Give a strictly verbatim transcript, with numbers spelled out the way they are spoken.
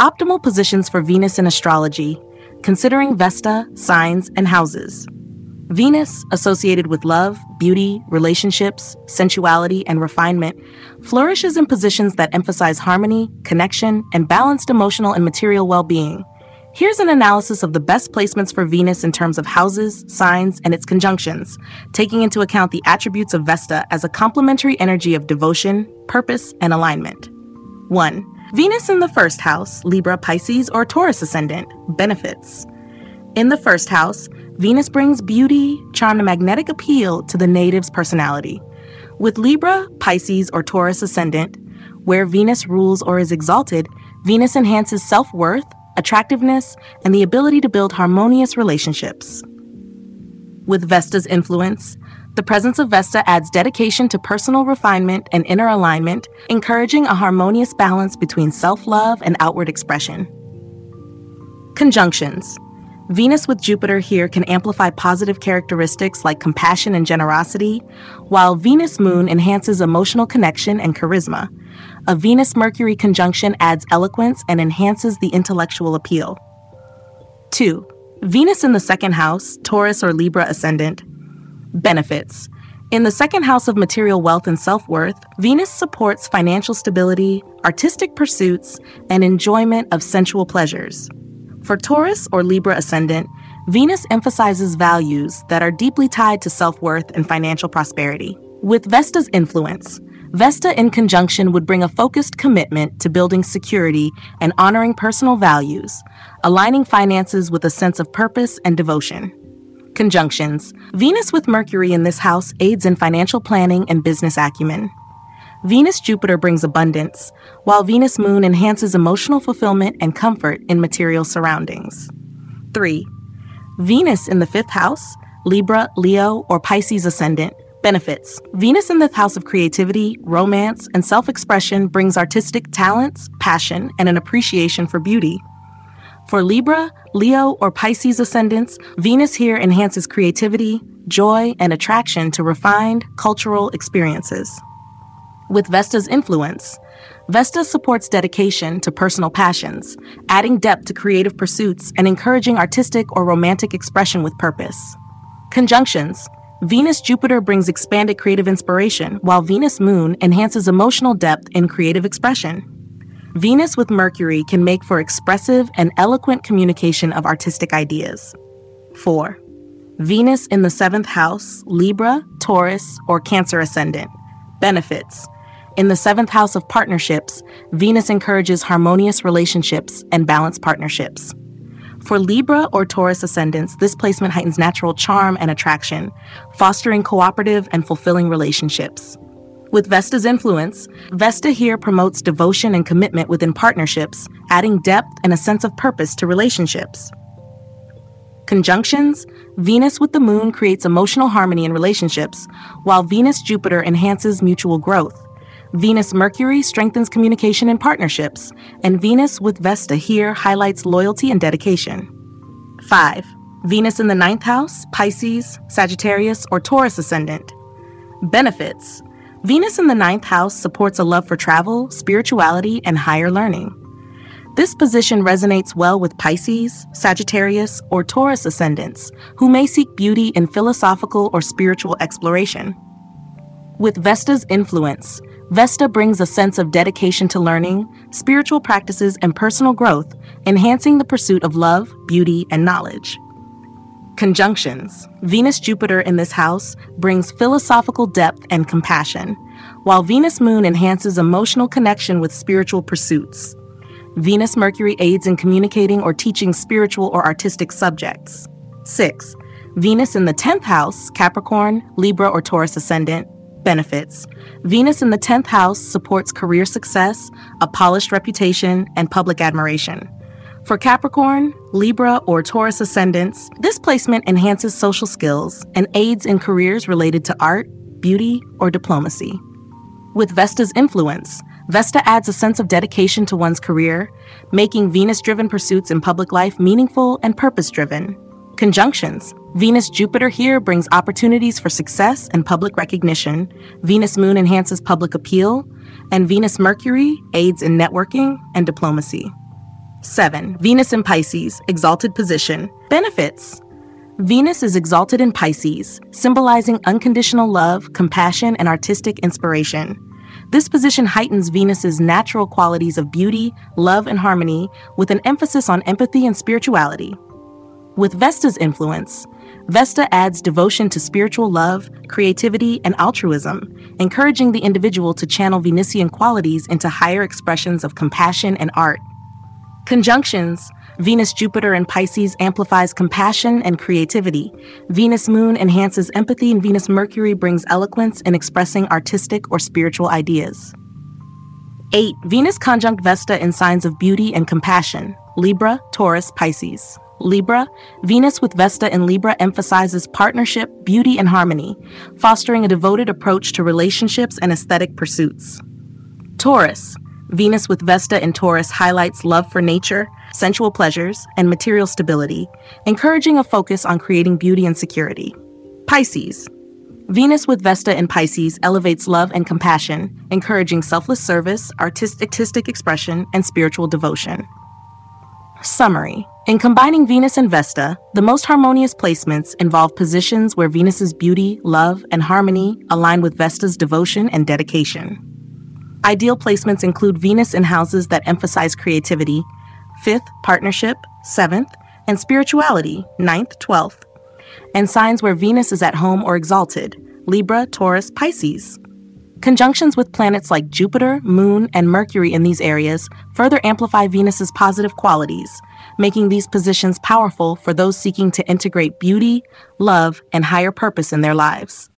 Optimal positions for Venus in astrology, considering Vesta, signs, and houses. Venus, associated with love, beauty, relationships, sensuality, and refinement, flourishes in positions that emphasize harmony, connection, and balanced emotional and material well-being. Here's an analysis of the best placements for Venus in terms of houses, signs, and its conjunctions, taking into account the attributes of Vesta as a complementary energy of devotion, purpose, and alignment. one. Venus in the first house, Libra, Pisces, or Taurus ascendant. Benefits. In the first house, Venus brings beauty, charm, and magnetic appeal to the native's personality. With Libra, Pisces, or Taurus ascendant, where Venus rules or is exalted, Venus enhances self-worth, attractiveness, and the ability to build harmonious relationships. With Vesta's influence, the presence of Vesta adds dedication to personal refinement and inner alignment, encouraging a harmonious balance between self-love and outward expression. Conjunctions. Venus with Jupiter here can amplify positive characteristics like compassion and generosity, while Venus-Moon enhances emotional connection and charisma. A Venus-Mercury conjunction adds eloquence and enhances the intellectual appeal. two. Venus in the second house, Taurus or Libra ascendant. Benefits. In the second house of material wealth and self-worth, Venus supports financial stability, artistic pursuits, and enjoyment of sensual pleasures. For Taurus or Libra ascendant, Venus emphasizes values that are deeply tied to self-worth and financial prosperity. With Vesta's influence, Vesta in conjunction would bring a focused commitment to building security and honoring personal values, aligning finances with a sense of purpose and devotion. Conjunctions. Venus with Mercury in this house aids in financial planning and business acumen. Venus-Jupiter brings abundance, while Venus-Moon enhances emotional fulfillment and comfort in material surroundings. three. Venus in the fifth house, Libra, Leo, or Pisces ascendant. Benefits. Venus in the house of creativity, romance, and self-expression brings artistic talents, passion, and an appreciation for beauty. For Libra, Leo, or Pisces ascendants, Venus here enhances creativity, joy, and attraction to refined, cultural experiences. With Vesta's influence, Vesta supports dedication to personal passions, adding depth to creative pursuits and encouraging artistic or romantic expression with purpose. Conjunctions. Venus-Jupiter brings expanded creative inspiration, while Venus-Moon enhances emotional depth in creative expression. Venus with Mercury can make for expressive and eloquent communication of artistic ideas. four. Venus in the seventh house, Libra, Taurus, or Cancer ascendant. Benefits. In the seventh house of partnerships, Venus encourages harmonious relationships and balanced partnerships. For Libra or Taurus ascendants, this placement heightens natural charm and attraction, fostering cooperative and fulfilling relationships. With Vesta's influence, Vesta here promotes devotion and commitment within partnerships, adding depth and a sense of purpose to relationships. Conjunctions. Venus with the Moon creates emotional harmony in relationships, while Venus-Jupiter enhances mutual growth. Venus-Mercury strengthens communication and partnerships, and Venus with Vesta here highlights loyalty and dedication. five. Venus in the ninth house, Pisces, Sagittarius, or Taurus ascendant. Benefits. Venus in the ninth house supports a love for travel, spirituality, and higher learning. This position resonates well with Pisces, Sagittarius, or Taurus ascendants, who may seek beauty in philosophical or spiritual exploration. With Vesta's influence, Vesta brings a sense of dedication to learning, spiritual practices, and personal growth, enhancing the pursuit of love, beauty, and knowledge. Conjunctions. Venus-Jupiter in this house brings philosophical depth and compassion, while Venus-Moon enhances emotional connection with spiritual pursuits. Venus-Mercury aids in communicating or teaching spiritual or artistic subjects. six. Venus in the tenth house, Capricorn, Libra, or Taurus ascendant. Benefits. Venus in the tenth house supports career success, a polished reputation, and public admiration. For Capricorn, Libra, or Taurus ascendants, this placement enhances social skills and aids in careers related to art, beauty, or diplomacy. With Vesta's influence, Vesta adds a sense of dedication to one's career, making Venus-driven pursuits in public life meaningful and purpose-driven. Conjunctions. Venus-Jupiter here brings opportunities for success and public recognition. Venus-Moon enhances public appeal, and Venus-Mercury aids in networking and diplomacy. seven. Venus in Pisces, exalted position. Benefits. Venus is exalted in Pisces, symbolizing unconditional love, compassion, and artistic inspiration. This position heightens Venus's natural qualities of beauty, love, and harmony, with an emphasis on empathy and spirituality. With Vesta's influence, Vesta adds devotion to spiritual love, creativity, and altruism, encouraging the individual to channel Venusian qualities into higher expressions of compassion and art. Conjunctions. Venus-Jupiter in Pisces amplifies compassion and creativity. Venus-Moon enhances empathy, and Venus-Mercury brings eloquence in expressing artistic or spiritual ideas. eight. Venus conjunct Vesta in signs of beauty and compassion. Libra, Taurus, Pisces. Libra, Venus with Vesta in Libra emphasizes partnership, beauty, and harmony, fostering a devoted approach to relationships and aesthetic pursuits. Taurus, Venus with Vesta in Taurus highlights love for nature, sensual pleasures, and material stability, encouraging a focus on creating beauty and security. Pisces, Venus with Vesta in Pisces elevates love and compassion, encouraging selfless service, artistic, artistic expression, and spiritual devotion. Summary. In combining Venus and Vesta, the most harmonious placements involve positions where Venus's beauty, love, and harmony align with Vesta's devotion and dedication. Ideal placements include Venus in houses that emphasize creativity, fifth, partnership, seventh, and spirituality, ninth, twelfth, and signs where Venus is at home or exalted, Libra, Taurus, Pisces. Conjunctions with planets like Jupiter, Moon, and Mercury in these areas further amplify Venus's positive qualities, making these positions powerful for those seeking to integrate beauty, love, and higher purpose in their lives.